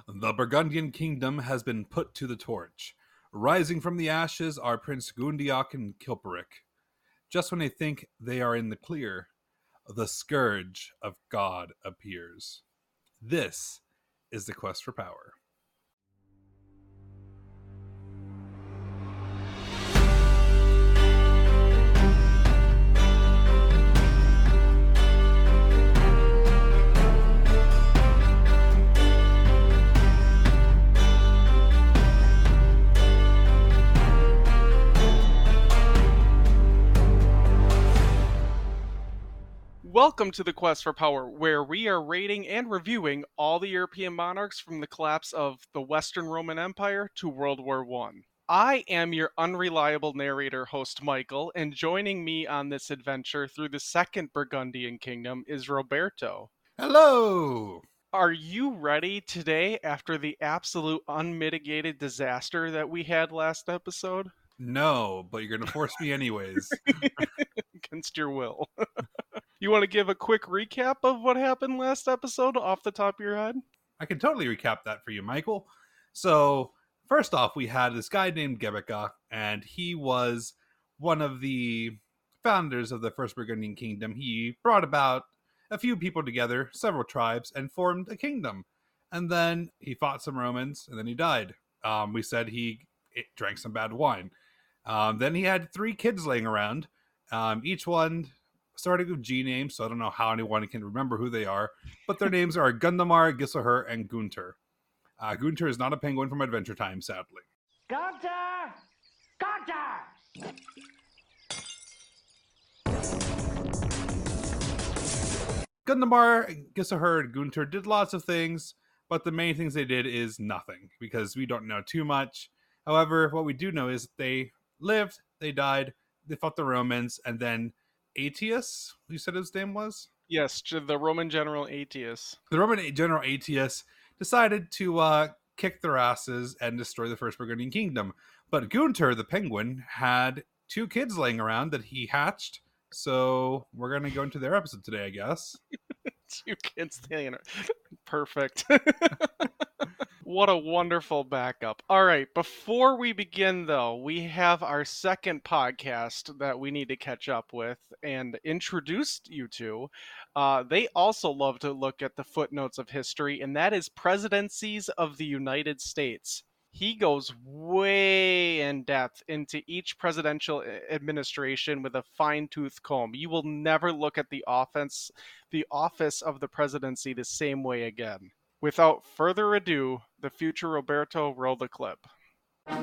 The Burgundian kingdom has been put to the torch. Rising from the ashes are Prince Gundiok and Kilperic. Just when they think they are in the clear, the scourge of God appears. This is the quest for power. Welcome to the Quest for Power, where we are rating and reviewing all the European monarchs from the collapse of the Western Roman Empire to World War I. I am your unreliable narrator host, Michael, and joining me on this adventure through the Second Burgundian Kingdom is Roberto. Hello! Are you ready today after the absolute unmitigated disaster that we had last episode? No, but you're going to force me anyways. Against your will. You want to give a quick recap of what happened last episode off the top of your head? I can totally recap that for you, Michael. So, first off, we had this guy named Gebeka, and he was one of the founders of the First Burgundian Kingdom. He brought about a few people together, several tribes, and formed a kingdom. And then he fought some Romans, and then he died. We said he drank some bad wine. Then he had 3 kids laying around. Each one starting with G names, so I don't know how anyone can remember who they are, but their names are Gundamar, Gisselher, and Gunther. Gunther is not a penguin from Adventure Time, sadly. Gunther! Gunther! Gundamar, Gisselher, and Gunther did lots of things, but the main things they did is nothing, because we don't know too much. However, what we do know is they lived, they died, they fought the Romans, and then Aetius, you said his name was? Yes, the Roman general Aetius. The Roman general Aetius decided to kick their asses and destroy the First Burgundian Kingdom. But Gunther, the penguin, had 2 kids laying around that he hatched. So we're going to go into their episode today, I guess. 2 kids laying around. Perfect. What a wonderful backup. All right, before we begin, though, we have our second podcast that we need to catch up with and introduce you to. They also love to look at the footnotes of history, and that is Presidencies of the United States. He goes way in depth into each presidential administration with a fine-tooth comb. You will never look at the office of the presidency the same way again. Without further ado, the future Roberto, roll the clip. The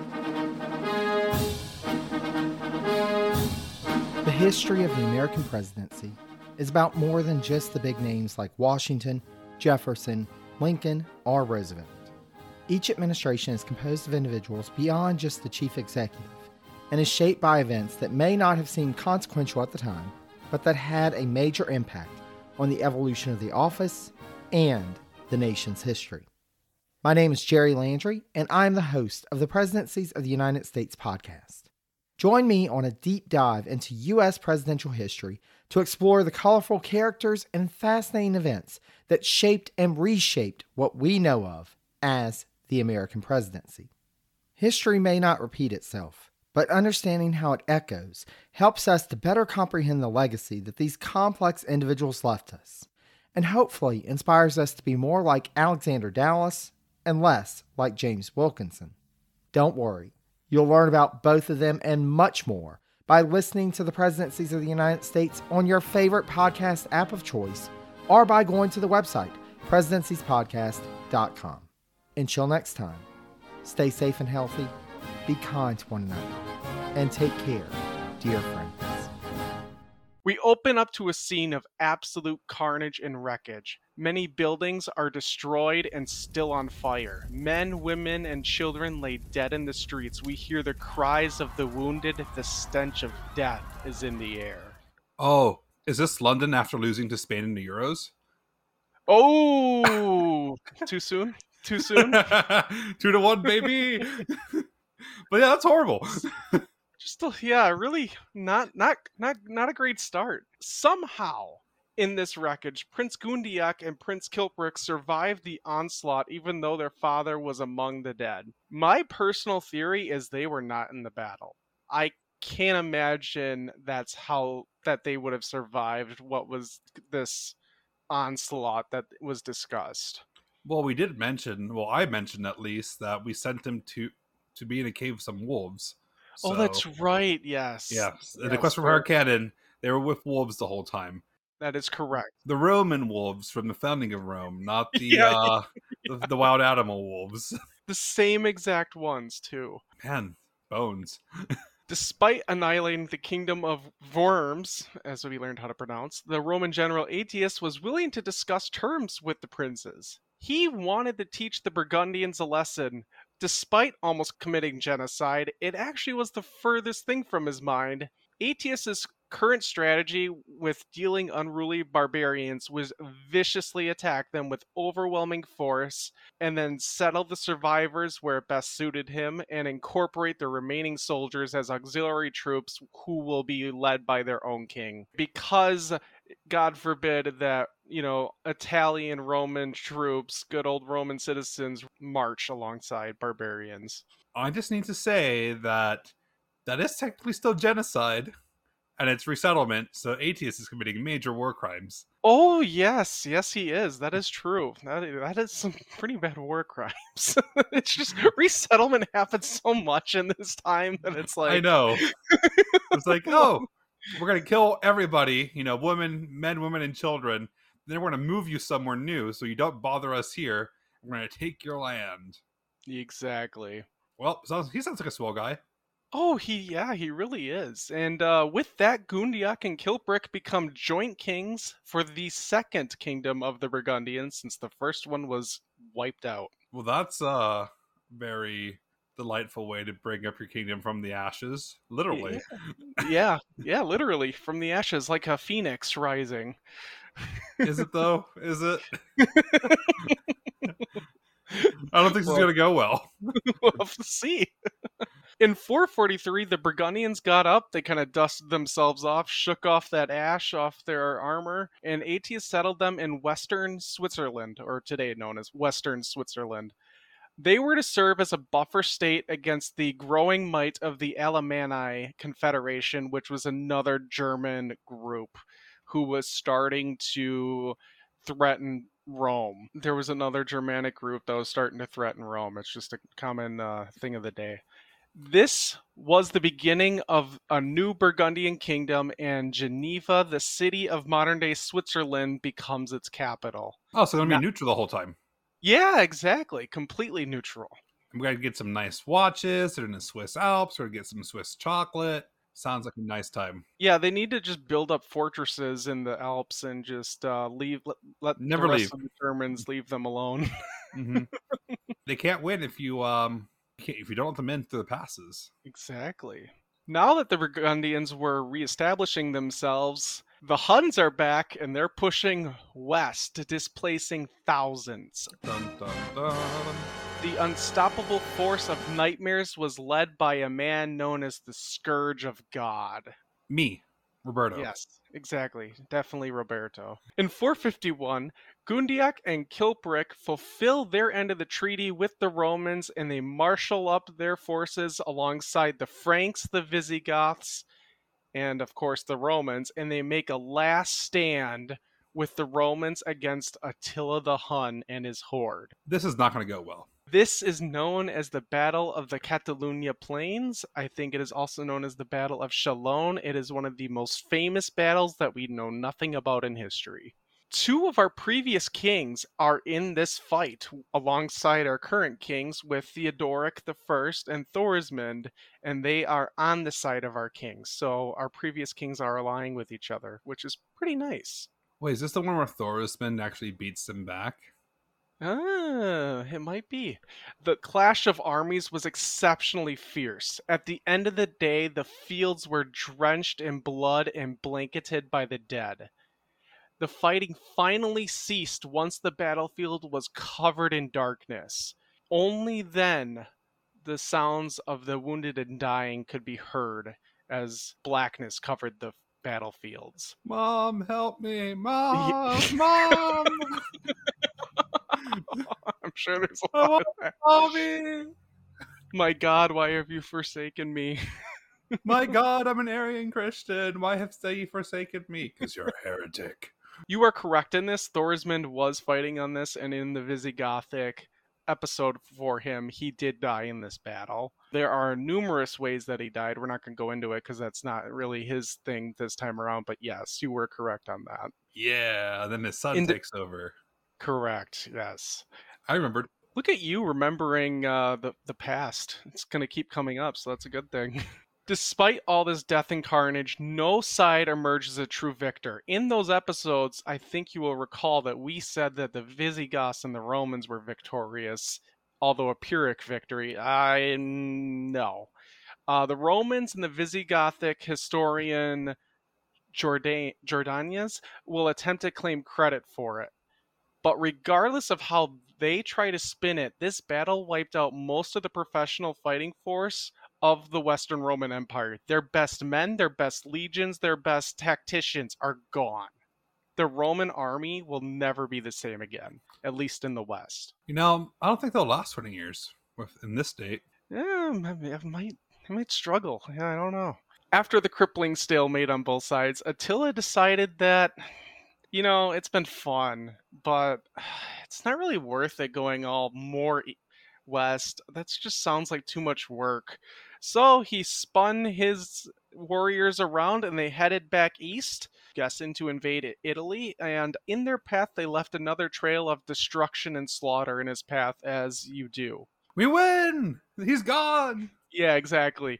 history of the American presidency is about more than just the big names like Washington, Jefferson, Lincoln, or Roosevelt. Each administration is composed of individuals beyond just the chief executive and is shaped by events that may not have seemed consequential at the time, but that had a major impact on the evolution of the office and the nation's history. My name is Jerry Landry, and I'm the host of the Presidencies of the United States podcast. Join me on a deep dive into U.S. presidential history to explore the colorful characters and fascinating events that shaped and reshaped what we know of as the American presidency. History may not repeat itself, but understanding how it echoes helps us to better comprehend the legacy that these complex individuals left us, and hopefully inspires us to be more like Alexander Dallas and less like James Wilkinson. Don't worry, you'll learn about both of them and much more by listening to the Presidencies of the United States on your favorite podcast app of choice or by going to the website, presidenciespodcast.com. Until next time, stay safe and healthy, be kind to one another, and take care, dear friends. We open up to a scene of absolute carnage and wreckage. Many buildings are destroyed and still on fire. Men, women, and children lay dead in the streets. We hear the cries of the wounded. The stench of death is in the air. Oh, is this London after losing to Spain in the Euros? Oh, too soon? Too soon? 2-1, baby. But yeah, that's horrible. Really not a great start. Somehow In this wreckage, Prince Gundiak and Prince Kilprick survived the onslaught even though their father was among the dead. My personal theory is they were not in the battle. I can't imagine that they would have survived what was this onslaught that was discussed. Well, we did mention, well, I mentioned at least, that we sent him to be in a cave with some wolves. Oh, that's right. Yes. Yes. In Yes, the Quest for Harkonnen, they were with wolves the whole time. that is correct. The Roman wolves from the founding of Rome, not the Yeah. the wild animal wolves. The same exact ones, too. Man, bones. Despite annihilating the kingdom of Worms, as we learned how to pronounce, the Roman general Aetius was willing to discuss terms with the princes. He wanted to teach the Burgundians a lesson. Despite almost committing genocide, it actually was the furthest thing from his mind. Aetius's current strategy with dealing unruly barbarians was viciously attack them with overwhelming force and then settle the survivors where it best suited him and incorporate the remaining soldiers as auxiliary troops who will be led by their own king. Because God forbid that, Italian Roman troops, good old Roman citizens, march alongside barbarians. I just need to say that is technically still genocide. And it's resettlement, so Aetius is committing major war crimes. Oh, yes, he is. That is true. That is some pretty bad war crimes. It's just resettlement happens so much in this time that it's like... I know. It's like, oh, we're going to kill everybody, men, women, and children. Then we're going to move you somewhere new so you don't bother us here. We're going to take your land. Exactly. Well, he sounds like a swell guy. Oh, he really is. And with that, Gundiak and Kilprick become joint kings for the second kingdom of the Burgundians, since the first one was wiped out. Well, that's a very delightful way to bring up your kingdom from the ashes. Literally. Yeah, literally. From the ashes, like a phoenix rising. Is it, though? Is it? I don't think this is going to go well. We'll have to see. In 443, the Burgundians got up, they kind of dusted themselves off, shook off that ash off their armor, and Aetius settled them in western Switzerland, or today known as Western Switzerland. They were to serve as a buffer state against the growing might of the Alemanni Confederation, which was another German group who was starting to threaten Rome. There was another Germanic group that was starting to threaten Rome. It's just a common thing of the day. This was the beginning of a new Burgundian kingdom, and Geneva, the city of modern-day Switzerland, becomes its capital. Oh, so they're going to be neutral the whole time. Yeah, exactly. Completely neutral. I'm going to get some nice watches. They're in the Swiss Alps. Or get some Swiss chocolate. Sounds like a nice time. Yeah, they need to just build up fortresses in the Alps and just let Never the rest leave. of the Germans leave them alone. Mm-hmm. They can't win if you don't let them in through the passes. Exactly. Now that the Burgundians were reestablishing themselves, the Huns are back and they're pushing west, displacing thousands. Dun, dun, dun. The unstoppable force of nightmares was led by a man known as the Scourge of God. Me, Roberto. Yes, exactly. Definitely Roberto. In 451, Gundiak and Kilprick fulfill their end of the treaty with the Romans, and they marshal up their forces alongside the Franks, the Visigoths, and of course the Romans, and they make a last stand with the Romans against Attila the Hun and his horde. This is not going to go well. This is known as the Battle of the Catalunya Plains. I think it is also known as the Battle of Chalon. It is one of the most famous battles that we know nothing about in history. Two of our previous kings are in this fight alongside our current kings with Theodoric I and Thorismund, and they are on the side of our kings. So our previous kings are allying with each other, which is pretty nice. Wait, is this the one where Thorismund actually beats them back? It might be. The clash of armies was exceptionally fierce. At the end of the day, the fields were drenched in blood and blanketed by the dead. The fighting finally ceased once the battlefield was covered in darkness. Only then the sounds of the wounded and dying could be heard as blackness covered the battlefields. Mom, help me. Mom, Mom. I'm sure there's a I lot want of that. mommy. My God, why have you forsaken me? My God, I'm an Aryan Christian. Why have you forsaken me? Because you're a heretic. You are correct in this. Thorismund was fighting on this, and in the Visigothic episode for him, he did die in this battle. There are numerous ways that he died. We're not going to go into it because that's not really his thing this time around, but yes, you were correct on that. Yeah, then his son takes over. Correct, yes. I remembered. Look at you remembering the past. It's going to keep coming up, so that's a good thing. Despite all this death and carnage, no side emerges a true victor. In those episodes, I think you will recall that we said that the Visigoths and the Romans were victorious, although a Pyrrhic victory. No. The Romans and the Visigothic historian Jordanes will attempt to claim credit for it. But regardless of how they try to spin it, this battle wiped out most of the professional fighting force of the Western Roman Empire. Their best men, their best legions, their best tacticians are gone. The Roman army will never be the same again, at least in the West. I don't think they'll last 20 years in this state. Yeah, I might struggle. Yeah, I don't know. After the crippling stalemate on both sides, Attila decided that, it's been fun, but it's not really worth it going all more west. That just sounds like too much work. So he spun his warriors around and they headed back east, guessing to invade Italy. And in their path, they left another trail of destruction and slaughter in his path, as you do. We win! He's gone! Yeah, exactly.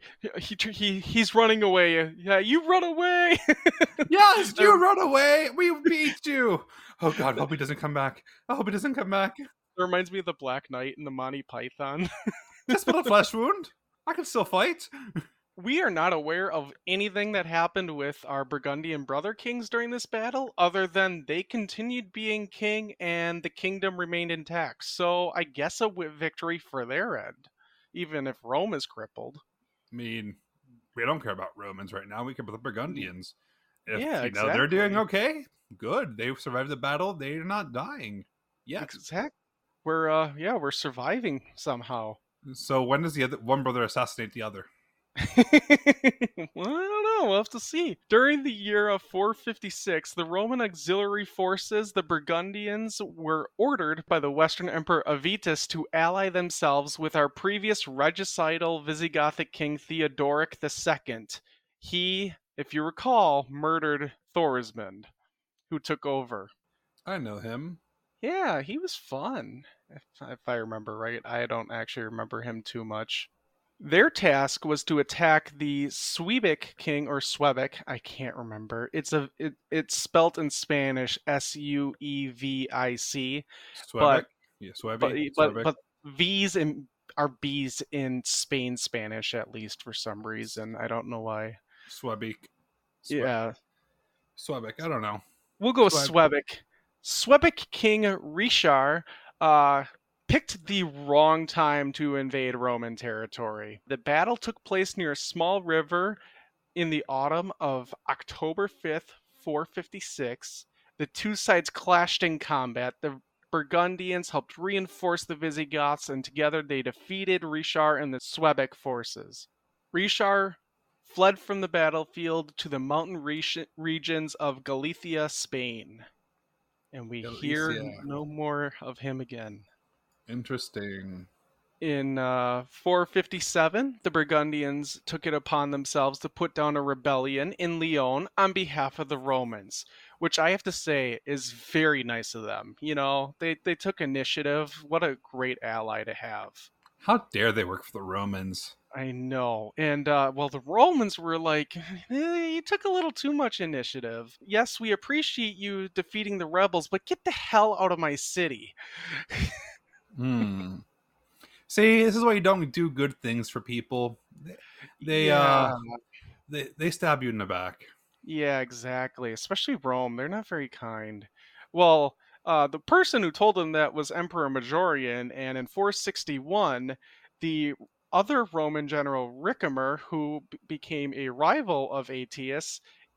He's running away. Yeah, you run away! Yes, you run away! We beat you! Oh God, I hope he doesn't come back. I hope he doesn't come back. It reminds me of the Black Knight and the Monty Python. Just put a flesh wound. I can still fight. We are not aware of anything that happened with our Burgundian brother kings during this battle, other than they continued being king and the kingdom remained intact. So I guess a victory for their end, even if Rome is crippled. I mean, we don't care about Romans right now. We care about the Burgundians. If exactly. They're doing okay, good. They've survived the battle. They're not dying yet. Exactly. We're surviving somehow. So when does the other one brother assassinate the other? Well, I don't know. We'll have to see. During the year of 456, the Roman auxiliary forces, the Burgundians, were ordered by the Western Emperor Avitus to ally themselves with our previous regicidal Visigothic king Theodoric II. He, if you recall, murdered Thorismund, who took over. I know him. Yeah, he was fun. If I remember right. I don't actually remember him too much. Their task was to attack the Suebic king, or Suebic, I can't remember. It's spelt in Spanish Suevic. Suebic? Yeah, Suebic. But V's are B's in Spain Spanish, at least, for some reason. I don't know why. Suebic. Yeah. Suebic, I don't know. We'll go with Suebic. Suebic king Rishar picked the wrong time to invade Roman territory. The battle took place near a small river in the autumn of October 5th, 456. The two sides clashed in combat. The Burgundians helped reinforce the Visigoths, and together they defeated Rishar and the Suebic forces. Rishar fled from the battlefield to the mountain regions of Galicia, Spain. And we hear no more of him again. Interesting. In 457, the Burgundians took it upon themselves to put down a rebellion in Lyon on behalf of the Romans, which I have to say is very nice of them. They took initiative. What a great ally to have. How dare they work for the Romans? I know. And, the Romans were like, you took a little too much initiative. Yes, we appreciate you defeating the rebels, but get the hell out of my city. See, this is why you don't do good things for people. They stab you in the back. Yeah, exactly. Especially Rome. They're not very kind. Well, the person who told them that was Emperor Majorian, and in 461, the other Roman general Ricimer, who became a rival of Aetius,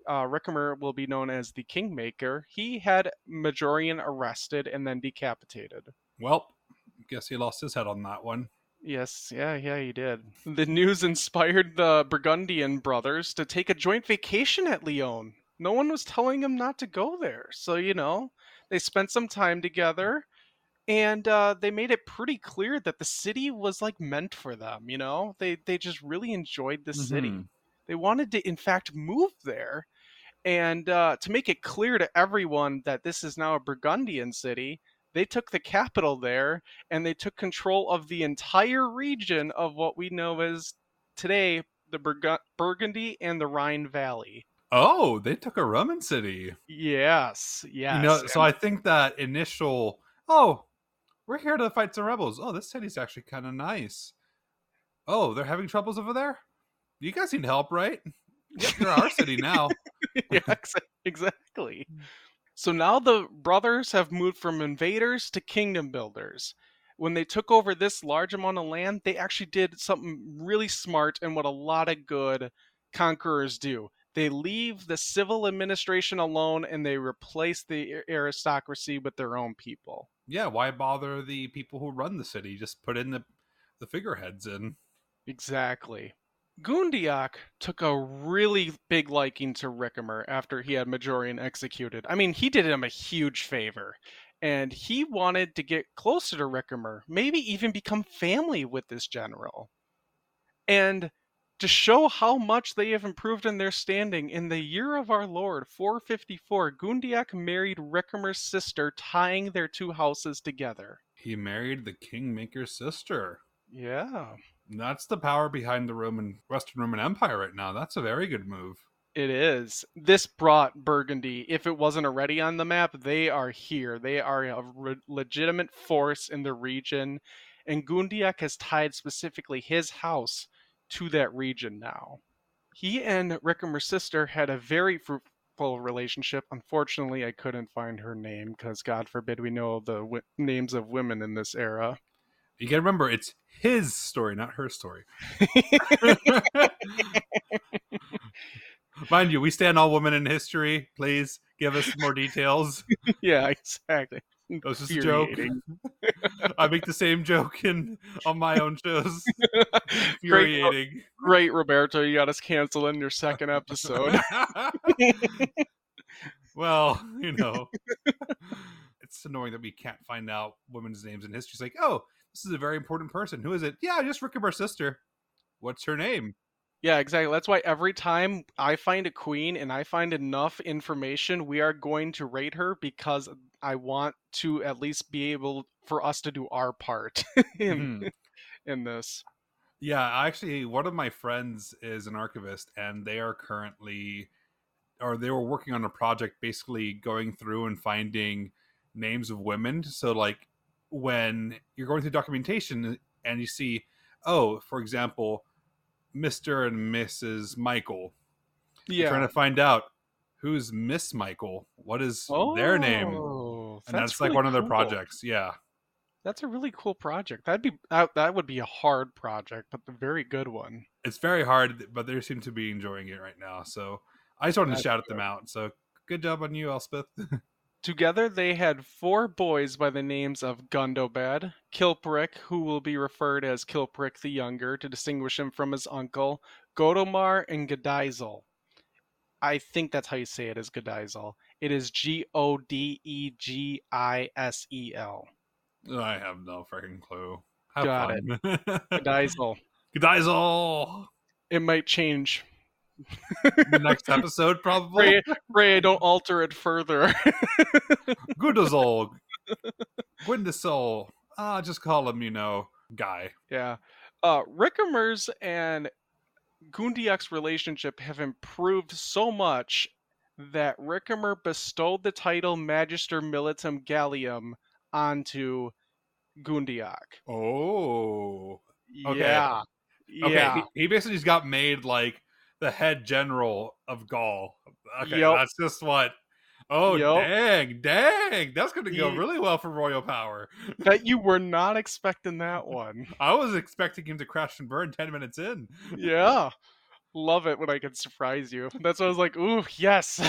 Ricimer will be known as the Kingmaker, he had Majorian arrested and then decapitated. Well, guess he lost his head on that one. Yes, yeah, he did. The news inspired the Burgundian brothers to take a joint vacation at Lyon. No one was telling them not to go there. So, they spent some time together, and they made it pretty clear that the city was like meant for them, They just really enjoyed the city. Mhm. They wanted to, in fact, move there. And to make it clear to everyone that this is now a Burgundian city, they took the capital there, and they took control of the entire region of what we know as today the Burgundy and the Rhine Valley. Oh, they took a Roman city. Yes. So I think that initial, oh, we're here to fight some rebels. Oh, this city's actually kind of nice. Oh, they're having troubles over there? You guys need help, right? Yep, you're our city now. Yeah, exactly. So now the brothers have moved from invaders to kingdom builders. When they took over this large amount of land, they actually did something really smart and what a lot of good conquerors do. They leave the civil administration alone and they replace the aristocracy with their own people. Yeah, why bother the people who run the city? Just put in the figureheads in. Exactly. Gundiak took a really big liking to Ricimer after he had Majorian executed. I mean, he did him a huge favor, and he wanted to get closer to Ricimer, maybe even become family with this general. And to show how much they have improved in their standing, in the year of our Lord, 454, Gundiak married Ricimer's sister, tying their two houses together. He married the Kingmaker's sister. Yeah. That's the power behind the Western Roman Empire right now. That's a very good move. It is. This brought Burgundy, if it wasn't already on the map, they are here. They are a legitimate force in the region, and Gundiak has tied specifically his house to that region now. He and Ricimer's sister had a very fruitful relationship. Unfortunately, I couldn't find her name, because God forbid we know the names of women in this era. You gotta remember, it's his story, not her story. Mind you, we stand all women in history. Please give us more details. Yeah, exactly. It was just a joke. I make the same joke on my own shows. Infuriating. Great, Roberto. You got us canceled in your second episode. Well, it's annoying that we can't find out women's names in history. It's like, oh, this is a very important person. Who is it? Yeah, just Ricimer's sister. What's her name? Yeah, exactly. That's why every time I find a queen and I find enough information, we are going to rate her, because I want to at least be able for us to do our part in this. Yeah, actually, one of my friends is an archivist, and they are currently, or they were working on a project basically going through and finding names of women. So, like, when you're going through documentation and you see, oh, for example, Mr. and Mrs. Michael. Yeah. You're trying to find out who's Miss Michael. What is their name? And that's like really one of their projects. Yeah. That's a really cool project. That would be a hard project, but a very good one. It's very hard, but they seem to be enjoying it right now. So I just wanted to shout them out. So good job on you, Elspeth. Together, they had 4 boys by the names of Gundobad, Kilperic, who will be referred as Kilperic the Younger to distinguish him from his uncle, Godomar, and Godizel. I think that's how you say it, is Godizel. It is Godegisel. I have no freaking clue. Got it. Godizel. Godizel! It might change. The next episode, probably. Ray, don't alter it further. Gudazol. Gwindasol. Just call him, guy. Yeah. Ricimer's and Gundiak's relationship have improved so much that Ricimer bestowed the title Magister Militum Gallium onto Gundiak. Oh. Okay. Yeah. Okay. Yeah. He basically just got made like the head general of Gaul. Okay, Yep. That's just what. Oh, Yep. dang. That's going to go really well for royal power. Bet you were not expecting that one. I was expecting him to crash and burn 10 minutes in. Yeah. Love it when I can surprise you. That's why I was like, ooh, yes.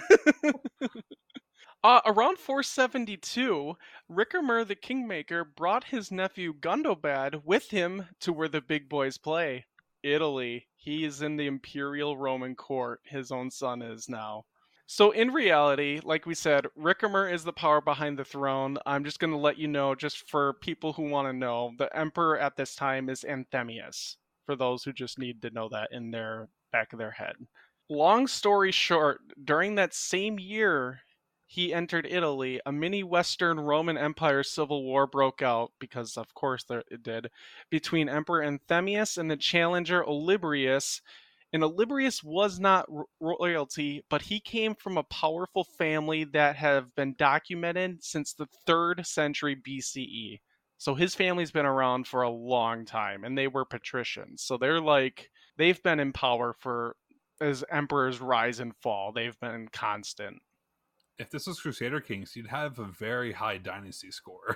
Around 472, Ricimer the Kingmaker brought his nephew Gundobad with him to where the big boys play, Italy. He is in the Imperial Roman court. His own son is now. So in reality, like we said, Ricimer is the power behind the throne. I'm just going to let you know, just for people who want to know, the emperor at this time is Anthemius, for those who just need to know that in their back of their head. Long story short, during that same year he entered Italy, a mini Western Roman Empire civil war broke out, because of course it did, between Emperor Anthemius and the challenger Olybrius. And Olybrius was not royalty, but he came from a powerful family that have been documented since the 3rd century BCE. So his family's been around for a long time, and they were patricians. So they've been in power for, as emperors rise and fall, they've been constant. If this was Crusader Kings, you'd have a very high dynasty score.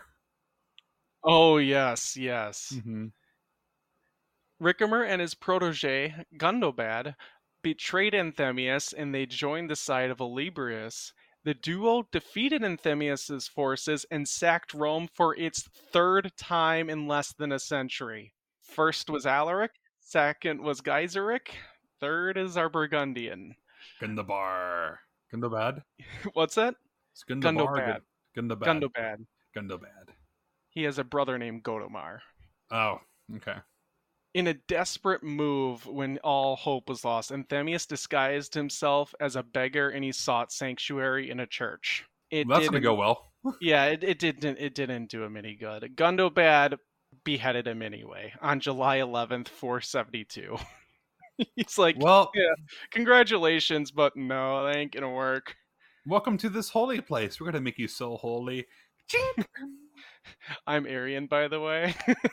Oh, yes, yes. Mm-hmm. Ricimer and his protege, Gundobad, betrayed Anthemius and they joined the side of Olybrius. The duo defeated Anthemius' forces and sacked Rome for its 3rd time in less than a century. First was Alaric, second was Gaiseric, third is our Burgundian. Gundobad. Gundobad? What's that? It's Gundobad. Gundobad. Gundobad. He has a brother named Godomar. Oh, okay. In a desperate move when all hope was lost, Anthemius disguised himself as a beggar and he sought sanctuary in a church. That's going to go well. Yeah, it didn't do him any good. Gundobad beheaded him anyway on July 11th, 472. He's like, well, yeah, congratulations, but no, that ain't gonna work. Welcome to this holy place. We're gonna make you so holy. I'm Arian, by the way.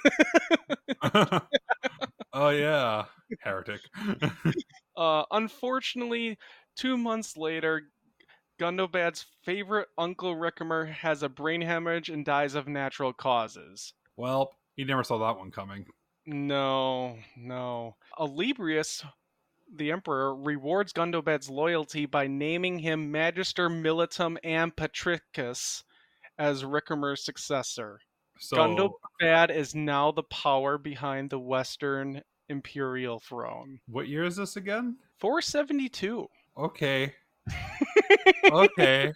Oh yeah, heretic. Unfortunately, 2 months later, Gundobad's favorite uncle Ricimer has a brain hemorrhage and dies of natural causes. Well, he never saw that one coming. No. Olybrius, the emperor, rewards Gundobad's loyalty by naming him Magister Militum and Patricius as Ricimer's successor. So, Gundobad is now the power behind the Western imperial throne. What year is this again? 472. Okay. Okay.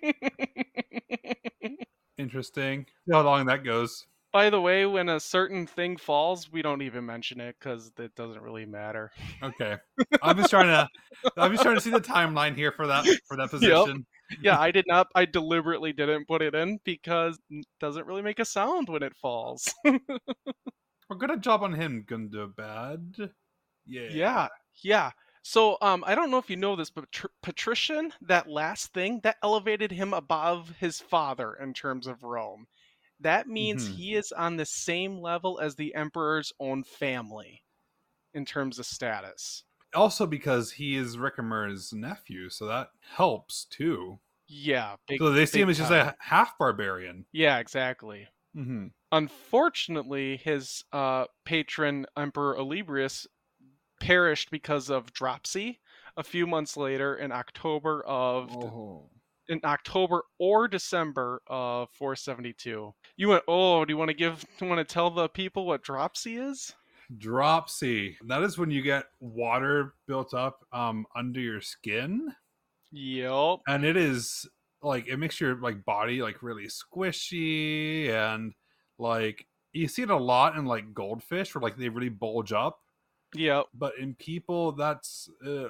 Interesting. See how long that goes. By the way, when a certain thing falls, we don't even mention it because it doesn't really matter. Okay, I'm just trying to see the timeline here for that position. Yep. Yeah, I did not. I deliberately didn't put it in because it doesn't really make a sound when it falls. Well, good job on him, Gundobad. Yeah. So, I don't know if you know this, but patrician, that last thing, that elevated him above his father in terms of Rome. That means he is on the same level as the emperor's own family in terms of status. Also because he is Ricimer's nephew, so that helps too. Yeah. So they see him as just a half barbarian. Yeah, exactly. Mm-hmm. Unfortunately, his patron, Emperor Olybrius, perished because of dropsy a few months later in October or December of 472. You went, do you want to tell the people what dropsy is? Dropsy. That is when you get water built up under your skin. Yep. And it is like, it makes your like body like really squishy, and like you see it a lot in like goldfish where like they really bulge up. Yep. But in people, that's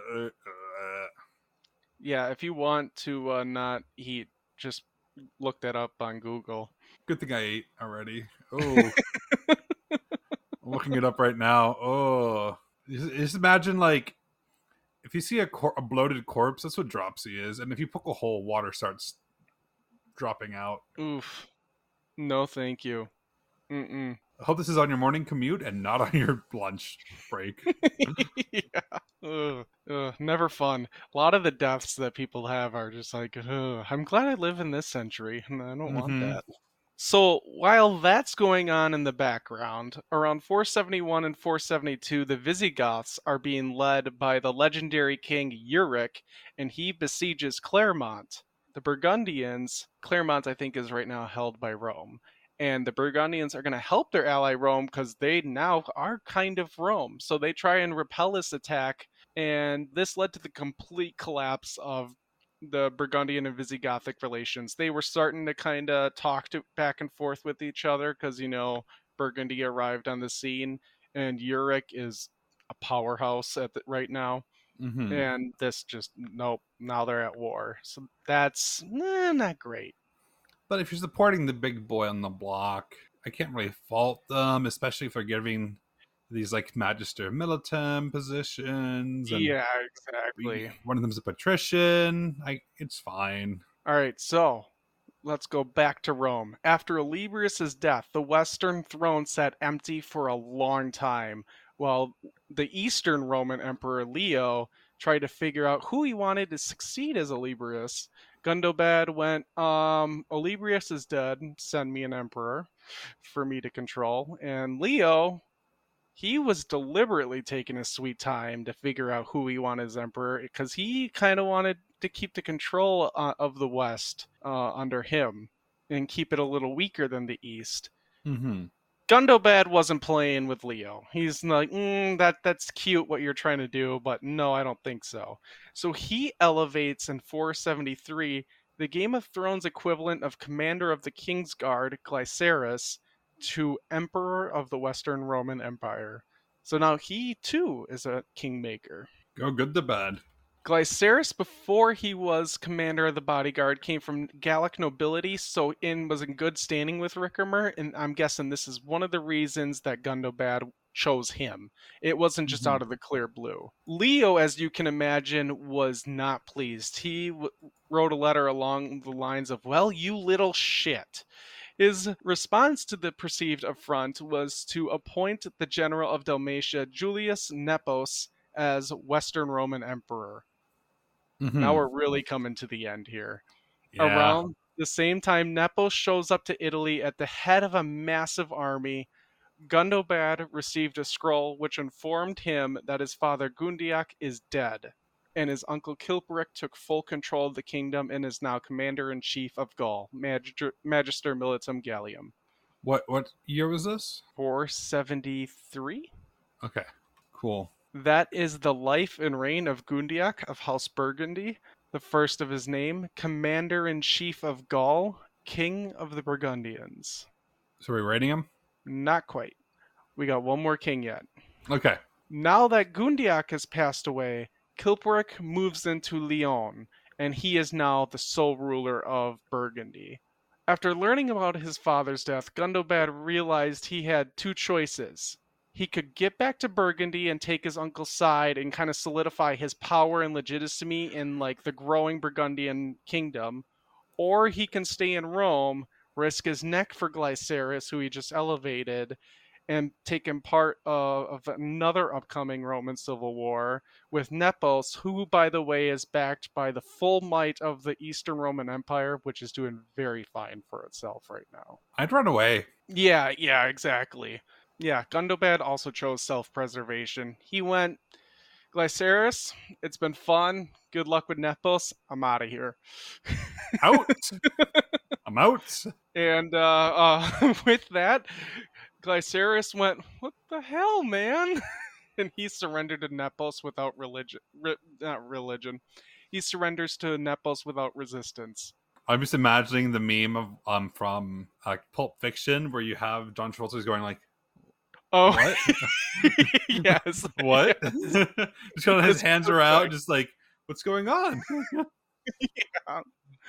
yeah, if you want to not eat, just look that up on Google. Good thing I ate already. Oh. I'm looking it up right now. Oh. Just imagine, like, if you see a bloated corpse, that's what dropsy is. And if you poke a hole, water starts dropping out. Oof. No, thank you. Mm-mm. I hope this is on your morning commute and not on your lunch break. Yeah. Never fun. A lot of the deaths that people have are just like, I'm glad I live in this century. I don't want that. So while that's going on in the background, around 471 and 472, the Visigoths are being led by the legendary king Euric, and he besieges Clermont. The Burgundians, Clermont I think is right now held by Rome, and the Burgundians are going to help their ally Rome because they now are kind of Rome. So they try and repel this attack, and this led to the complete collapse of the Burgundian and Visigothic relations. They were starting to kind of talk back and forth with each other because, Burgundy arrived on the scene, and Euric is a powerhouse right now. Mm-hmm. And this just, nope, now they're at war. So that's not great. But if you're supporting the big boy on the block, I can't really fault them, especially if they're giving these like Magister Militum positions. And Yeah, exactly. one of them's a patrician. It's fine. All right, so let's go back to Rome. After Olybrius' death, the Western throne sat empty for a long time, while the Eastern Roman Emperor Leo tried to figure out who he wanted to succeed as Olybrius. Gundobad went, Olybrius is dead, send me an emperor for me to control. And Leo, he was deliberately taking his sweet time to figure out who he wanted as emperor because he kind of wanted to keep the control of the West under him and keep it a little weaker than the East. Mm-hmm. Gundobad wasn't playing with Leo. He's like, that's cute what you're trying to do, but no, I don't think so. So he elevates in 473 the Game of Thrones equivalent of Commander of the King's Guard, Glyceris, to Emperor of the Western Roman Empire. So now he too is a kingmaker. Go good to bad. Glyceris, before he was commander of the bodyguard, came from Gallic nobility, so was in good standing with Ricimer, and I'm guessing this is one of the reasons that Gundobad chose him. It wasn't just out of the clear blue. Leo, as you can imagine, was not pleased. He wrote a letter along the lines of, well, you little shit. His response to the perceived affront was to appoint the general of Dalmatia, Julius Nepos, as Western Roman Emperor. Mm-hmm. Now we're really coming to the end here. Yeah. Around the same time, Nepos shows up to Italy at the head of a massive army. Gundobad received a scroll which informed him that his father Gundiac is dead, and his uncle Kilperic took full control of the kingdom and is now commander-in-chief of Gaul, Magister Militum Gallium. What year was this? 473? Okay, cool. That is the life and reign of Gundiac of House Burgundy, the first of his name, Commander-in-Chief of Gaul, King of the Burgundians. So we're rating him? Not quite. We got one more king yet. Okay. Now that Gundiac has passed away, Kilperic moves into Lyon, and he is now the sole ruler of Burgundy. After learning about his father's death, Gundobad realized he had two choices. He could get back to Burgundy and take his uncle's side and kind of solidify his power and legitimacy in like the growing Burgundian kingdom, or he can stay in Rome, risk his neck for Glyceris, who he just elevated, and taken part of another upcoming Roman civil war with Nepos, who, by the way, is backed by the full might of the Eastern Roman Empire, which is doing very fine for itself right now. I'd run away. Yeah, exactly. Yeah, Gundobad also chose self-preservation. He went, Glyceris, it's been fun. Good luck with Nepos. I'm out of here. Out. I'm out. And with that, Glyceris went, what the hell, man? And he surrendered to Nepos without not religion. He surrenders to Nepos without resistance. I'm just imagining the meme of from Pulp Fiction where you have John Travolta's going like, oh, what? Yes. What? Yes. Just kind of his hands are out, just like, what's going on? Yeah.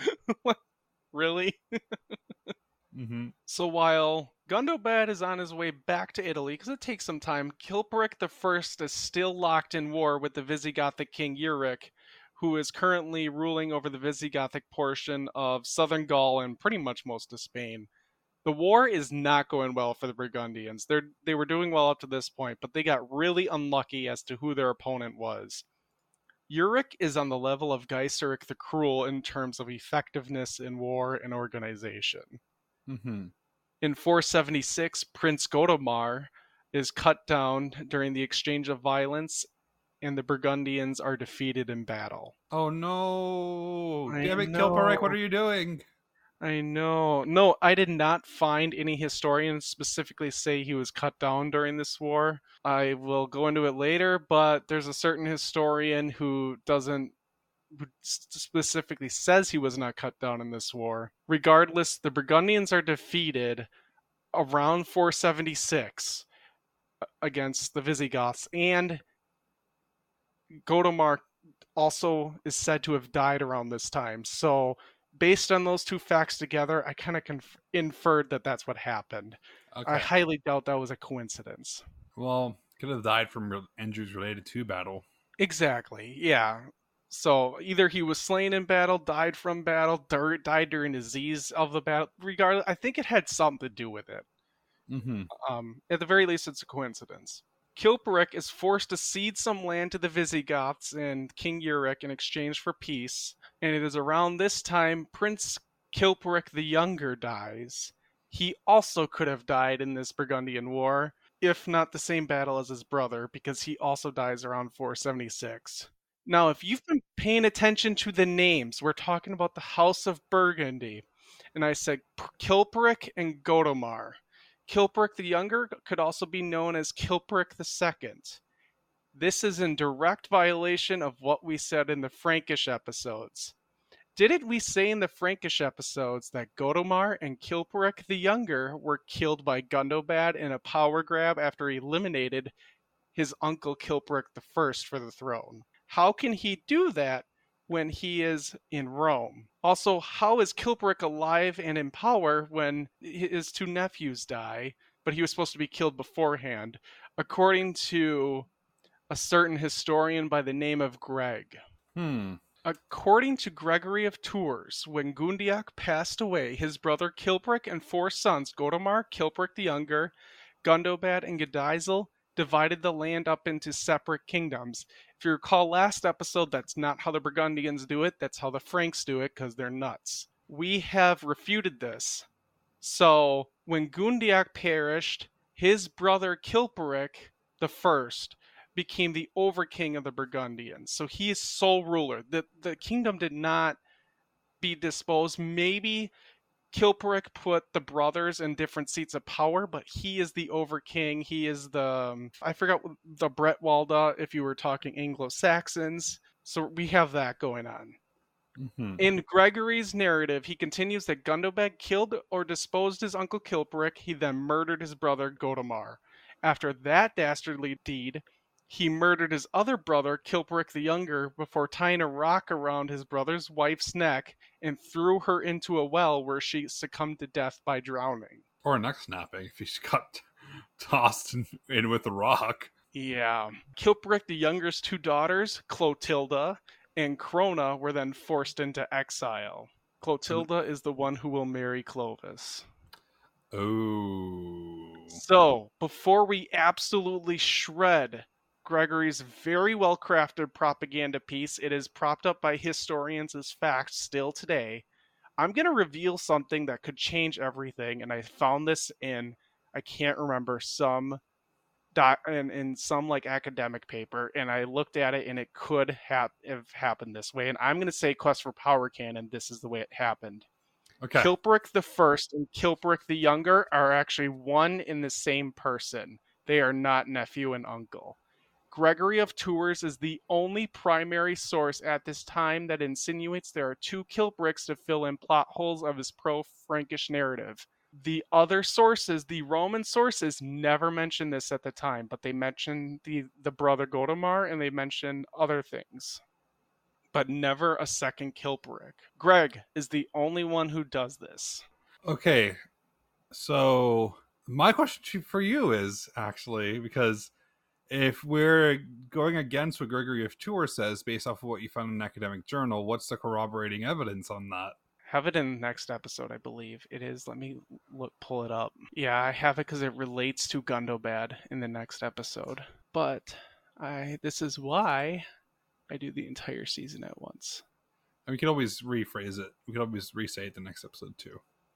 Really? Mm-hmm. So while Gundobad is on his way back to Italy, because it takes some time, Kilperic I is still locked in war with the Visigothic king Euric, who is currently ruling over the Visigothic portion of southern Gaul and pretty much most of Spain. The war is not going well for the Burgundians. They were doing well up to this point, but they got really unlucky as to who their opponent was. Euric is on the level of Gaiseric the Cruel in terms of effectiveness in war and organization. Mm-hmm. In 476, Prince Godomar is cut down during the exchange of violence, and the Burgundians are defeated in battle. Oh no! I Damn it, know. Kilparek, what are you doing? I know. No, I did not find any historians specifically say he was cut down during this war. I will go into it later, but there's a certain historian who specifically says he was not cut down in this war. Regardless, the Burgundians are defeated around 476 against the Visigoths, and Godomar also is said to have died around this time. So based on those two facts together, I kind of inferred that that's what happened. Okay. I highly doubt that was a coincidence. Well, could have died from injuries related to battle. Exactly, yeah. So either he was slain in battle, died from battle, died during disease of the battle. Regardless, I think it had something to do with it. Mm-hmm. At the very least, it's a coincidence. Kilperic is forced to cede some land to the Visigoths and King Uric in exchange for peace, and it is around this time Prince Kilperic the Younger dies. He also could have died in this Burgundian War, if not the same battle as his brother, because he also dies around 476. Now, if you've been paying attention to the names, we're talking about the House of Burgundy, and I said Kilperic and Godomar. Kilperic the Younger could also be known as Kilperic II. This is in direct violation of what we said in the Frankish episodes. Didn't we say in the Frankish episodes that Godomar and Kilperic the Younger were killed by Gundobad in a power grab after he eliminated his uncle Kilperic I for the throne? How can he do that when he is in Rome? Also, how is Kilperic alive and in power when his two nephews die, but he was supposed to be killed beforehand, according to a certain historian by the name of Greg? According to Gregory of Tours, when Gundiac passed away, his brother Kilperic and 4 sons, Godomar, Kilperic the Younger, Gundobad, and Gedizel, divided the land up into separate kingdoms. If you recall last episode, that's not how the Burgundians do it. That's how the Franks do it, because they're nuts. We have refuted this. So, when Gundiac perished, his brother Kilperic I became the overking of the Burgundians. So he is sole ruler. The kingdom did not be disposed. Maybe Kilperic put the brothers in different seats of power, but he is the overking. He is the, I forgot, the Bretwalda if you were talking Anglo-Saxons. So we have that going on. Mm-hmm. In Gregory's narrative, he continues that Gundobad killed or disposed his uncle Kilperic. He then murdered his brother Godomar. After that dastardly deed, he murdered his other brother, Kilperic the Younger, before tying a rock around his brother's wife's neck and threw her into a well where she succumbed to death by drowning. Or neck snapping if she got tossed in with a rock. Yeah. Kilperic the Younger's 2 daughters, Clotilda and Crona, were then forced into exile. Clotilda is the one who will marry Clovis. Oh. So, before we absolutely shred Gregory's very well-crafted propaganda piece, it is propped up by historians as fact still today, I'm going to reveal something that could change everything, and I found this in, I can't remember, in some like academic paper, and I looked at it, and it could have happened this way, and I'm going to say Quest for Power Canon, this is the way it happened. Okay. Kilperic I and Kilperic the Younger are actually one in the same person. They are not nephew and uncle. Gregory of Tours is the only primary source at this time that insinuates there are 2 Kilperics to fill in plot holes of his pro-Frankish narrative. The other sources, the Roman sources, never mention this at the time, but they mention the brother Godomar and they mention other things, but never a second Kilperic. Greg is the only one who does this. Okay, so my question for you is actually, because if we're going against what Gregory of Tours says based off of what you found in an academic journal, what's the corroborating evidence on that? Have it in the next episode, I believe. It is. Let me pull it up. Yeah, I have it because it relates to Gundobad in the next episode. But this is why I do the entire season at once. And we can always rephrase it. We can always re-say it the next episode too.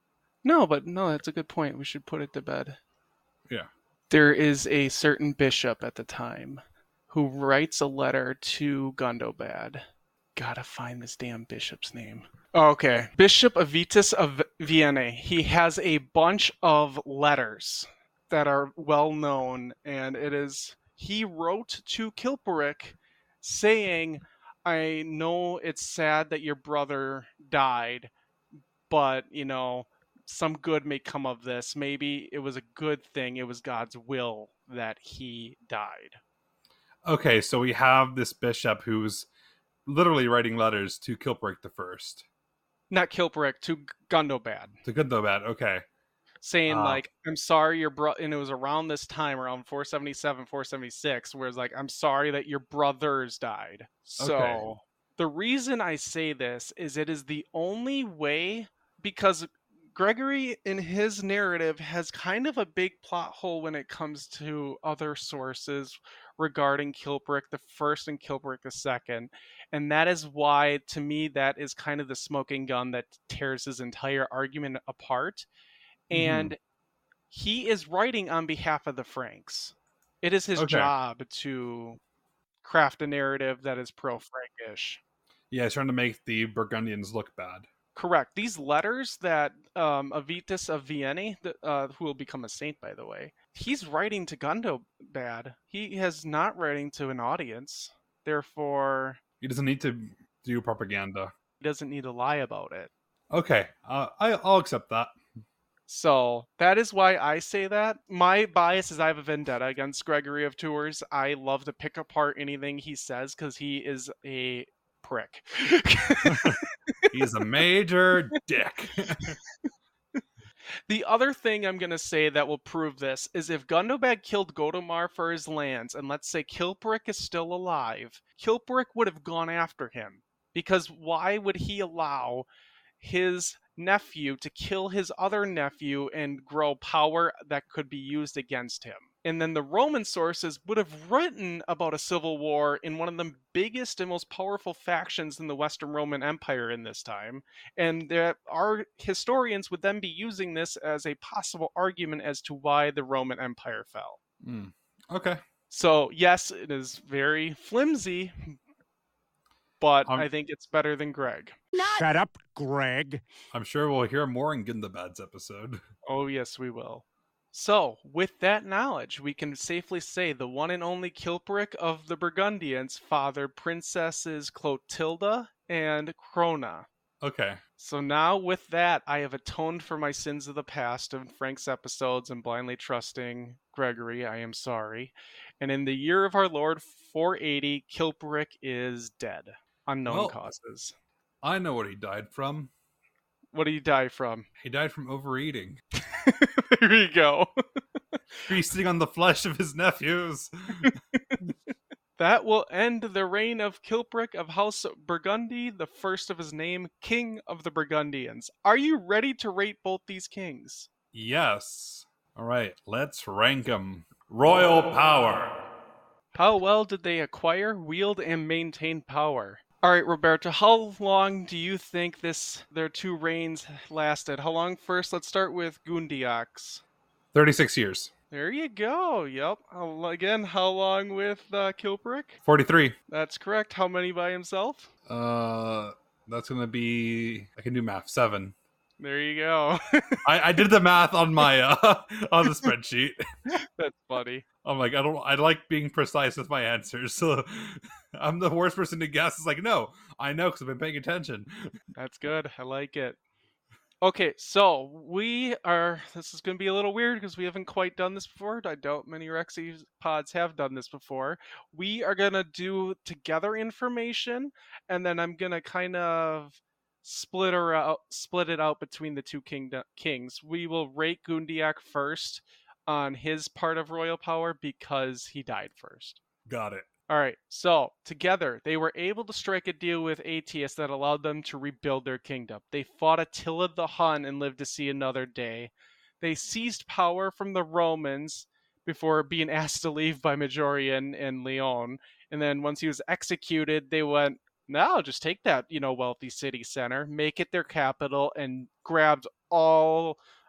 No, but no, that's a good point. We should put it to bed. Yeah. There is a certain bishop at the time who writes a letter to Gundobad. Gotta find this damn bishop's name. Okay. Bishop Avitus of Vienna. He has a bunch of letters that are well known, and he wrote to Kilperic saying, I know it's sad that your brother died, but, some good may come of this. Maybe it was a good thing. It was God's will that he died. Okay, so we have this bishop who's literally writing letters to Kilperic the First. Not Kilperic, to Gundobad. To Gundobad, okay. Saying, I'm sorry your brother, and it was around this time, around 477, 476, where it's like, I'm sorry that your brothers died. So, The reason I say this is it is the only way, because Gregory, in his narrative, has kind of a big plot hole when it comes to other sources regarding Kilperic the First and Kilperic the Second. And that is why, to me, that is kind of the smoking gun that tears his entire argument apart. And he is writing on behalf of the Franks. It is his job to craft a narrative that is pro-Frankish. Yeah, he's trying to make the Burgundians look bad. Correct. These letters that Avitus of Vienna, who will become a saint, by the way, he's writing to Gundobad. He is not writing to an audience. Therefore, he doesn't need to do propaganda. He doesn't need to lie about it. Okay, I'll accept that. So that is why I say that. My bias is I have a vendetta against Gregory of Tours. I love to pick apart anything he says because he is a prick. He's a major dick. The other thing I'm going to say that will prove this is if Gundobad killed Godomar for his lands, and let's say Kilperic is still alive, Kilperic would have gone after him. Because why would he allow his nephew to kill his other nephew and grow power that could be used against him? And then the Roman sources would have written about a civil war in one of the biggest and most powerful factions in the Western Roman Empire in this time. And our historians would then be using this as a possible argument as to why the Roman Empire fell. Okay. So, yes, it is very flimsy, but I think it's better than Greg. Shut up, Greg. I'm sure we'll hear more in Gundobad's episode. Oh, yes, we will. So, with that knowledge, we can safely say the one and only Kilperic of the Burgundians fathered princesses Clotilda and Crona. Okay. So now, with that, I have atoned for my sins of the past in Frank's episodes and blindly trusting Gregory. I am sorry. And in the year of our Lord 480, Kilperic is dead. Unknown causes. I know what he died from. What did he die from? He died from overeating. There you go. Feasting on the flesh of his nephews. That will end the reign of Kilperic of House Burgundy, the first of his name, King of the Burgundians. Are you ready to rate both these kings? Yes. All right, let's rank them. Royal power. How well did they acquire, wield, and maintain power? All right, Roberto, how long do you think their two reigns lasted? How long first? Let's start with Gundiax. 36 years. There you go. Yep. Again, how long with Kilperic? 43. That's correct. How many by himself? That's going to be, I can do math, 7. There you go. I did the math on my on the spreadsheet. That's funny. I'm like, I like being precise with my answers. So I'm the worst person to guess. It's like, no, I know because I've been paying attention. That's good. I like it. Okay, so this is going to be a little weird because we haven't quite done this before. I doubt many Rexy pods have done this before. We are going to do together information, and then I'm going to kind of split it out between the two kings. We will rate Gundiac first on his part of royal power because he died first. Got it. All right, so together they were able to strike a deal with Aetius that allowed them to rebuild their kingdom. They fought Attila the Hun and lived to see another day. They seized power from the Romans before being asked to leave by Majorian and Leon. And then once he was executed, they went, no, just take that, wealthy city center, make it their capital, and grabbed all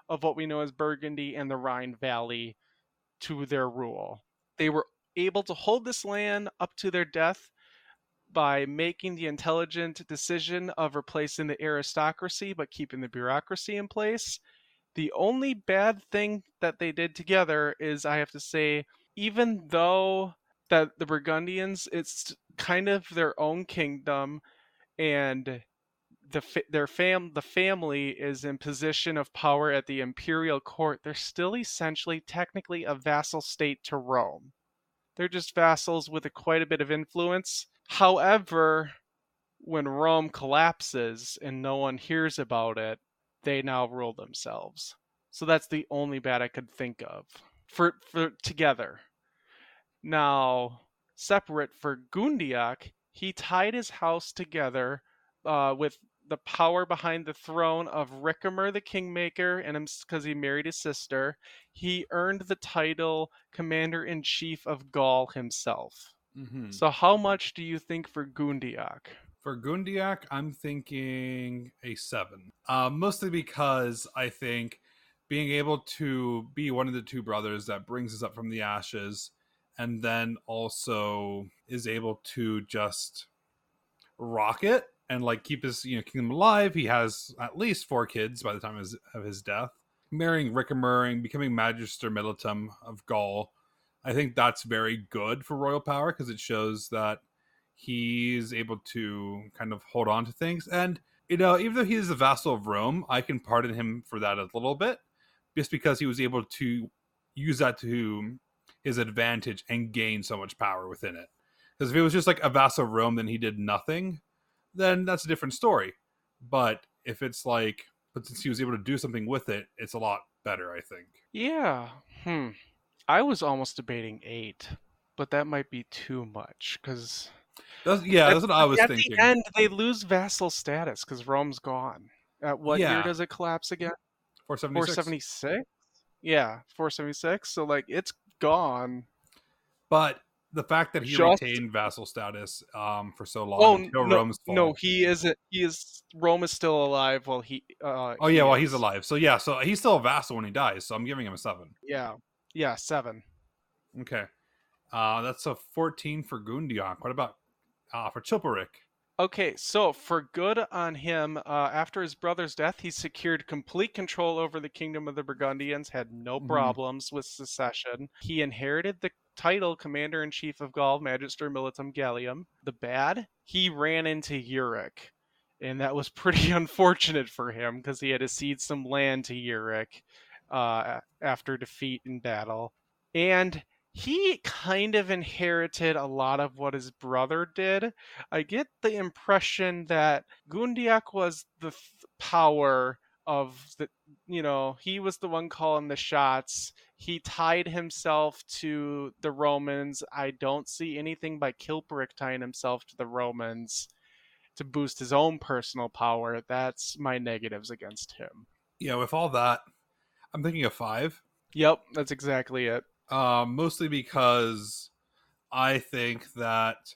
of what we know as Burgundy and the Rhine Valley to their rule. They were able to hold this land up to their death by making the intelligent decision of replacing the aristocracy but keeping the bureaucracy in place. The only bad thing that they did together is, I have to say, even though that the Burgundians, it's kind of their own kingdom, and the family is in position of power at the imperial court, they're still essentially technically a vassal state to Rome. They're just vassals with quite a bit of influence. However, when Rome collapses and no one hears about it, they now rule themselves. So that's the only bad I could think of for together. Now, separate for Gundiak, he tied his house together with the power behind the throne of Ricimer the Kingmaker, and because he married his sister, he earned the title Commander-in-Chief of Gaul himself. Mm-hmm. So how much do you think for Gundiak? For Gundiak, I'm thinking a 7. Mostly because I think being able to be one of the two brothers that brings us up from the ashes, and then also is able to just rock it and like keep his kingdom alive. He has at least 4 kids by the time of his death. Marrying Ricimer and becoming Magister Militum of Gaul, I think that's very good for royal power because it shows that he's able to kind of hold on to things. And even though he is a vassal of Rome, I can pardon him for that a little bit, just because he was able to use that to his advantage and gain so much power within it. Because if it was just like a vassal of Rome, then he did nothing, then that's a different story. But if it's like, but since he was able to do something with it, it's a lot better, I think. Yeah. I was almost debating 8, but that might be too much because that's what I was thinking. At the end, they lose vassal status because Rome's gone. At what year does it collapse again? 476. Yeah, 476. So like it's gone. But the fact that he retained vassal status for so long until Rome's fall. No, he isn't. Rome is still alive while he. He's alive. So so he's still a vassal when he dies. So I'm giving him a 7. Yeah, 7. Okay, that's a 14 for Gundiak. What about for Chilperic? Okay, so for good on him, after his brother's death, he secured complete control over the kingdom of the Burgundians, had no problems with secession. He inherited the title Commander-in-Chief of Gaul, Magister Militum Gallium. The bad, he ran into Euric, and that was pretty unfortunate for him because he had to cede some land to Euric after defeat in battle. And he kind of inherited a lot of what his brother did. I get the impression that Gundiak was the power of the, he was the one calling the shots. He tied himself to the Romans. I don't see anything by Chilperic tying himself to the Romans to boost his own personal power. That's my negatives against him. Yeah, with all that, I'm thinking a 5. Yep, that's exactly it. Mostly because I think that,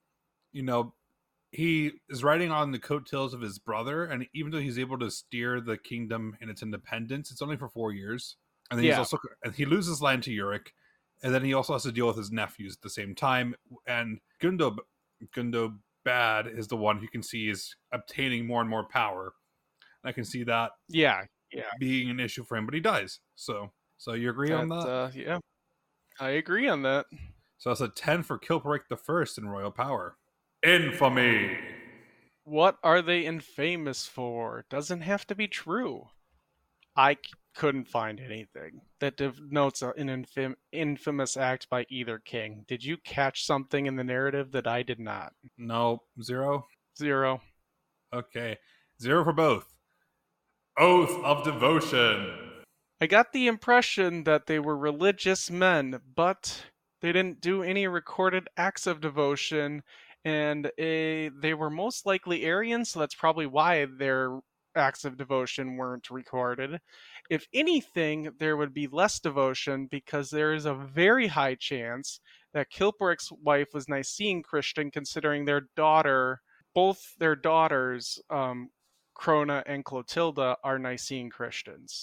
he is riding on the coattails of his brother, and even though he's able to steer the kingdom in its independence, it's only for 4 years. And then he loses land to Euric, and then he also has to deal with his nephews at the same time. And Gundo Bad is the one who can see is obtaining more and more power. And I can see that being an issue for him, but he dies. So you agree on that? Yeah. I agree on that. So that's a 10 for Chilperic the First in royal power. Infamy! What are they infamous for? Doesn't have to be true. I couldn't find anything that denotes an infamous act by either king. Did you catch something in the narrative that I did not? No. 0? 0. Okay. 0 for both. Oath of Devotion. I got the impression that they were religious men, but they didn't do any recorded acts of devotion, and they were most likely Arian, so that's probably why their acts of devotion weren't recorded. If anything, there would be less devotion because there is a very high chance that Chilperic's wife was Nicene Christian, considering both their daughters, Crona and Clotilda, are Nicene Christians.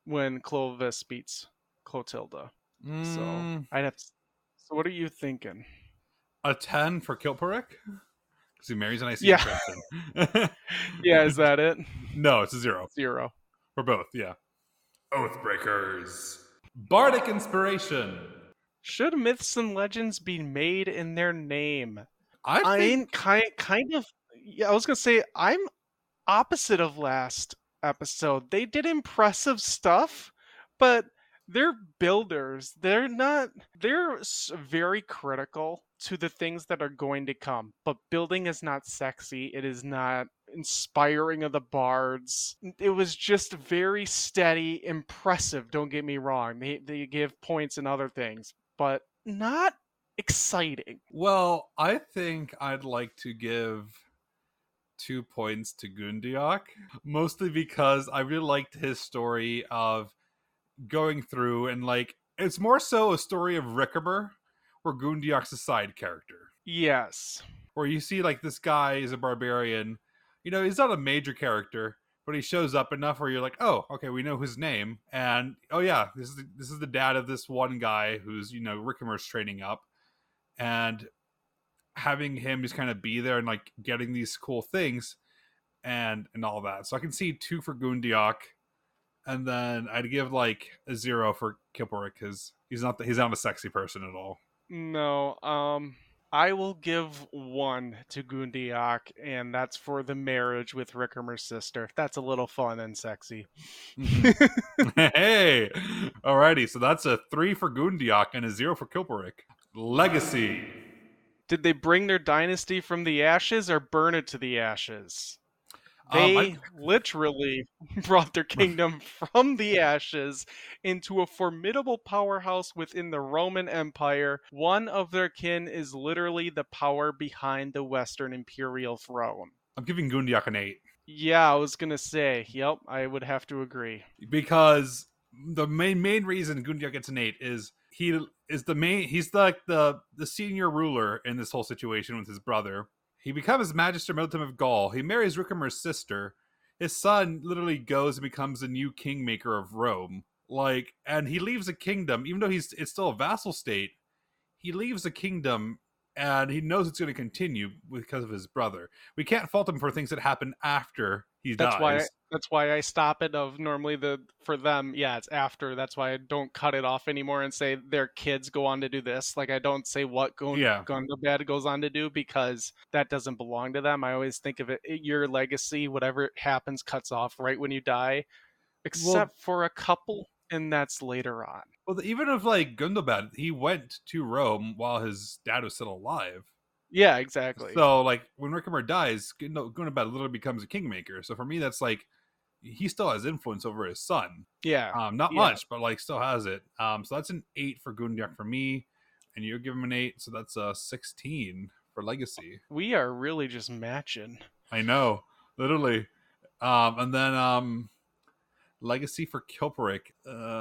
when Clovis beats Clotilda. So Mm, I'd have. So what are you thinking? a 10 for Kilperic? Because he marries an Icene Yeah. Crimson. Yeah, is that it? No, it's a 0 0. for both. Yeah. Oathbreakers. Bardic Inspiration. Should myths and legends be made in their name? I think kind of. Yeah, I was gonna say I'm opposite of last episode. They did impressive stuff, but they're builders. They're not. They're very critical to the things that are going to come. But building is not sexy. It is not inspiring of the bards. It was just very steady, impressive. Don't get me wrong. They give points and other things, but not exciting. Well, I think I'd like to give 2 points to Gundiok, mostly because I really liked his story of going through and like it's more so a story of Rickamer, where Gundiok's a side character. Yes. Where you see like this guy is a barbarian, you know, he's not a major character, but he shows up enough where you're like, oh, okay, we know his name, and oh yeah, this is the dad of this one guy who's, you know, Rickamer's training up, and having him just kind of be there and like getting these cool things and all that. So I can see 2 for Gundiok, and then I'd give like a 0 for Kilperic because he's not a sexy person at all. No, I will give 1 to Gundiok, and that's for the marriage with Rickamer's sister. That's a little fun and sexy. Hey, alrighty, so that's a 3 for Gundiok and a 0 for Kilperic. Legacy. Did they bring their dynasty from the ashes or burn it to the ashes? They literally brought their kingdom from the ashes into a formidable powerhouse within the Roman Empire. One of their kin is literally the power behind the Western imperial throne. I'm giving Gundiok an 8. Yeah, I was going to say, yep, I would have to agree. Because the main reason Gundiok gets an 8 is he's like the senior ruler in this whole situation with his brother. He becomes Magister Militum of Gaul. He marries Rickamer's sister. His son literally goes and becomes the new kingmaker of Rome. Like, and he leaves a kingdom, even though it's still a vassal state. He leaves a kingdom, and he knows it's going to continue because of his brother. We can't fault him for things that happen after he dies. That's why I stop it of normally for them, yeah, it's after. That's why I don't cut it off anymore and say their kids go on to do this. Like, I don't say what Gundobad goes on to do because that doesn't belong to them. I always think of it, your legacy, whatever happens, cuts off right when you die, except for a couple, and that's later on. Well, even if like Gundobad, he went to Rome while his dad was still alive. Yeah, exactly. So, like, when Rickamer dies, Gundobad literally becomes a kingmaker. So for me, that's like, he still has influence over his son. Yeah. Not much, but like still has it. So that's an 8 for Gundiok for me, and you give him an 8, so that's a 16 for Legacy. We are really just matching. I know, literally. And then Legacy for Kilperic,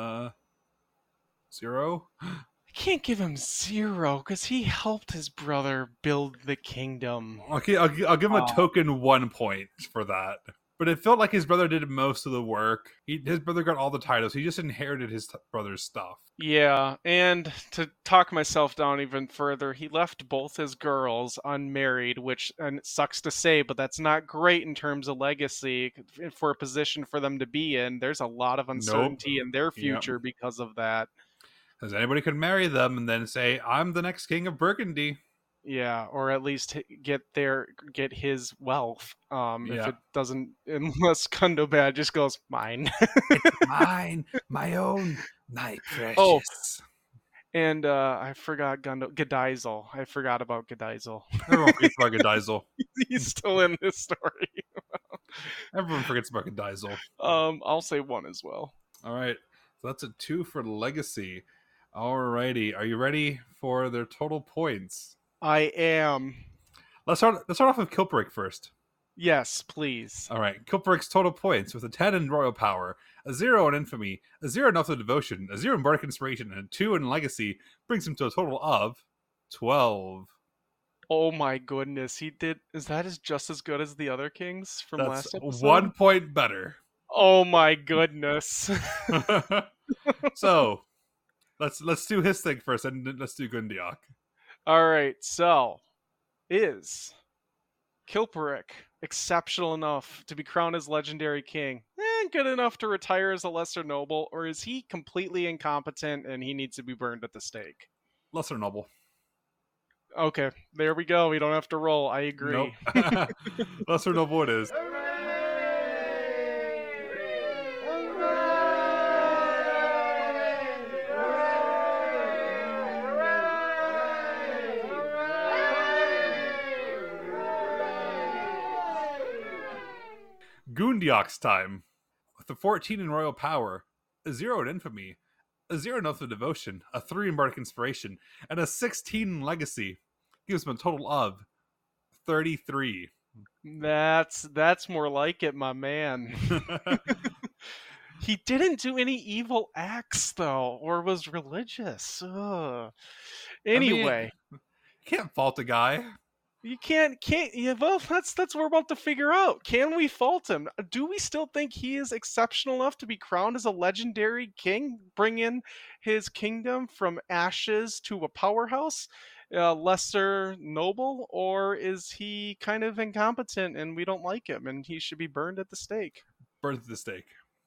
0. I can't give him 0 because he helped his brother build the kingdom. Okay, I'll give him a token 1 point for that. But it felt like his brother did most of the work. His brother got all the titles. He just inherited his brother's stuff. Yeah, and to talk myself down even further, he left both his girls unmarried, which, and it sucks to say, but that's not great in terms of legacy for a position for them to be in. There's a lot of uncertainty in their future because of that. Because anybody could marry them and then say, I'm the next king of Burgundy. Yeah, or at least get his wealth. If it doesn't, unless Gundobad just goes, mine. It's mine, my own, my precious. Oh, and I forgot Gedizel. I forgot about Gedizel. Everyone forgets about Gedizel. He's still in this story. Everyone forgets about Gedizel. I'll say 1 as well. All right, so that's a 2 for Legacy. Alrighty, are you ready for their total points? I am. Let's start off with Kilperic first. Yes, please. All right, Kilperic's total points with a 10 in Royal Power, a 0 in Infamy, a 0 in Oath of Devotion, a 0 in Bardic Inspiration, and a 2 in Legacy brings him to a total of 12. Oh my goodness, he did. Is that just as good as the other kings from last episode? 1 point better. Oh my goodness. So let's do his thing first, and then let's do Gundiok. All right, so is Kilperic exceptional enough to be crowned as legendary king and good enough to retire as a lesser noble, or is he completely incompetent and he needs to be burned at the stake? Lesser noble. Okay, there we go. We don't have to roll. I agree. Nope. Lesser noble it is. Gundiok's time. With a 14 in royal power, a 0 in infamy, a 0 in oath of devotion, a 3 in bardic inspiration, and a 16 in legacy, gives him a total of 33. That's more like it, my man. He didn't do any evil acts though, or was religious. Ugh. Anyway, you can't fault a guy. you can't. Yeah, well, that's what we're about to figure out. Can we fault him? Do we still think he is exceptional enough to be crowned as a legendary king? Bring in his kingdom from ashes to a powerhouse? Lesser noble, or is he kind of incompetent and we don't like him and he should be burned at the stake? Burned at the stake.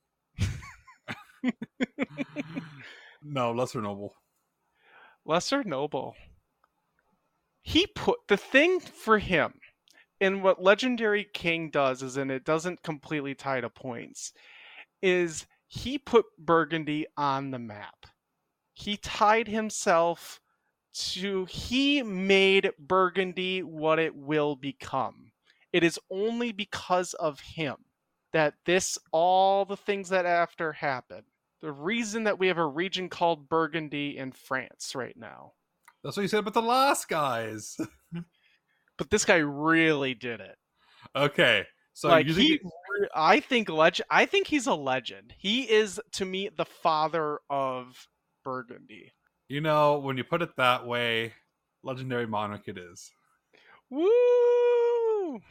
No, lesser noble. Lesser noble. He put the thing for him, and what Legendary King does is, and it doesn't completely tie to points, is he put Burgundy on the map. He tied himself to, he made Burgundy what it will become. It is only because of him that all the things that after happen. The reason that we have a region called Burgundy in France right now. That's what you said about the last guys. But this guy really did it. Okay. So Like you think I think he's a legend. He is, to me, the father of Burgundy. you know, when you put it that way, legendary monarch it is. Woo!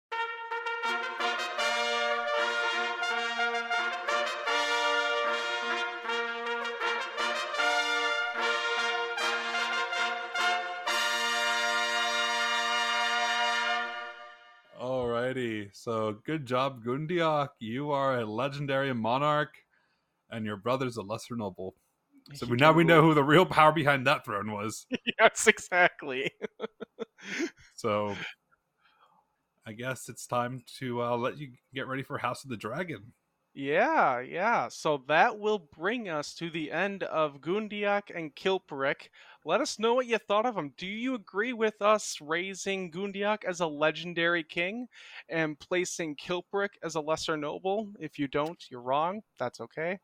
Alrighty. So good job, Gundiok. You are a legendary monarch, and your brother's a lesser noble. So He now can we know rule. who the real power behind that throne was. Yes, exactly. So I guess it's time to let you get ready for House of the Dragon. Yeah. So that will bring us to the end of Gundiak and Kilperic. Let us know what you thought of them. Do you agree with us raising Gundiak as a legendary king and placing Kilperic as a lesser noble? If you don't, you're wrong. That's okay.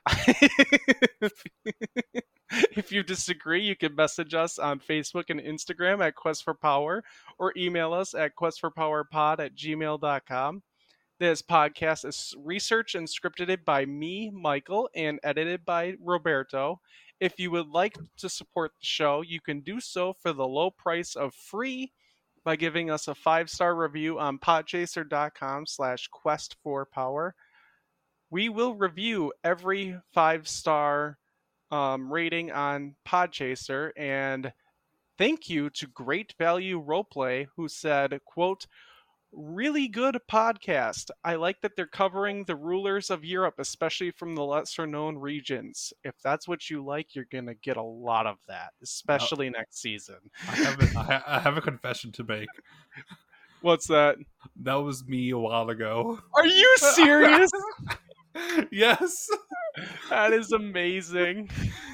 If you disagree, you can message us on Facebook and Instagram at Quest for Power or email us at questforpowerpod@gmail.com. This podcast is researched and scripted by me, Michael, and edited by Roberto. If you would like to support the show, you can do so for the low price of free by giving us a 5-star review on podchaser.com/quest4power. We will review every 5-star rating on Podchaser, and thank you to Great Value Roleplay, who said, quote, "Really good podcast. I like that they're covering the rulers of Europe, especially from the lesser known regions. If that's what you like, you're going to get a lot of that, especially next season." I have a confession to make. What's that? That was me a while ago. Are you serious? Yes. That is amazing.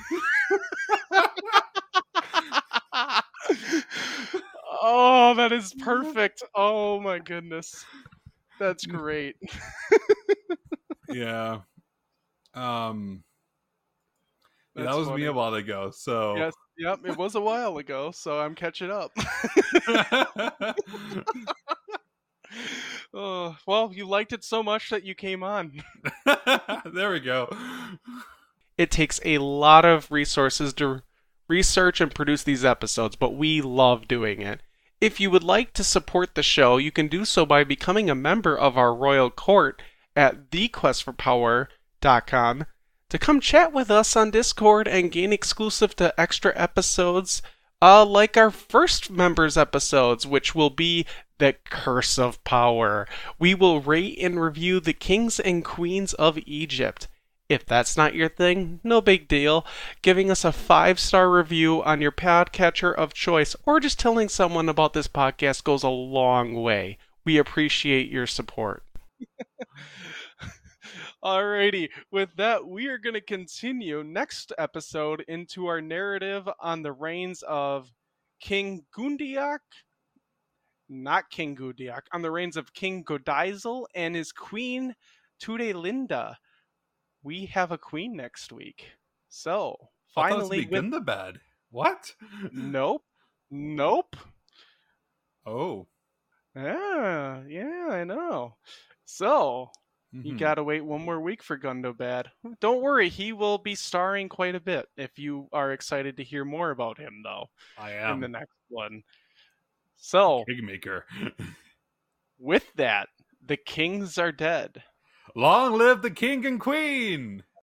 Oh, that is perfect. Oh my goodness. That's great. Yeah. Yeah, that That's was funny. me a while ago. So Yes, yep, it was a while ago, so I'm catching up. Oh, well, you liked it so much that you came on. There we go. It takes a lot of resources to research and produce these episodes, but we love doing it. If you would like to support the show, you can do so by becoming a member of our royal court at thequestforpower.com to come chat with us on Discord and gain exclusive to extra episodes like our first members episodes, which will be the Curse of Power. We will rate and review the kings and queens of Egypt. If that's not your thing, no big deal. Giving us a 5-star review on your podcatcher of choice or just telling someone about this podcast goes a long way. We appreciate your support. Alrighty, with that, we are going to continue next episode into our narrative on the reigns of King Gundiak, not King Gundiak, on the reigns of King Godizel and his queen Tudelinda. We have a queen next week. So, finally, with the bad. What? Nope. Oh. Yeah, I know. So, you gotta wait one more week for Gundobad. Don't worry, he will be starring quite a bit if you are excited to hear more about him, though. I am. In the next one. So, Kingmaker. With that, the kings are dead. Long live the king and queen!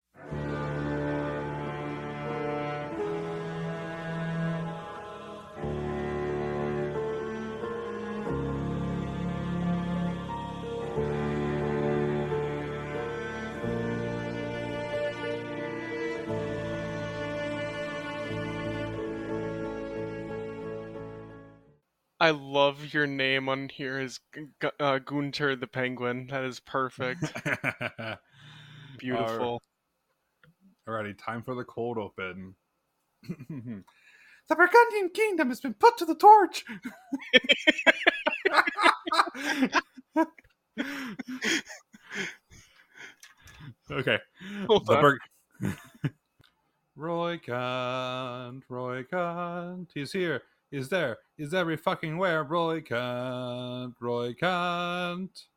I love your name on here is Gunter the Penguin. That is perfect. Beautiful. Alrighty, time for the cold open. The Burgundian kingdom has been put to the torch. Okay. Roy Kant, he's here. Is there? Is every fucking where? Roy Kant.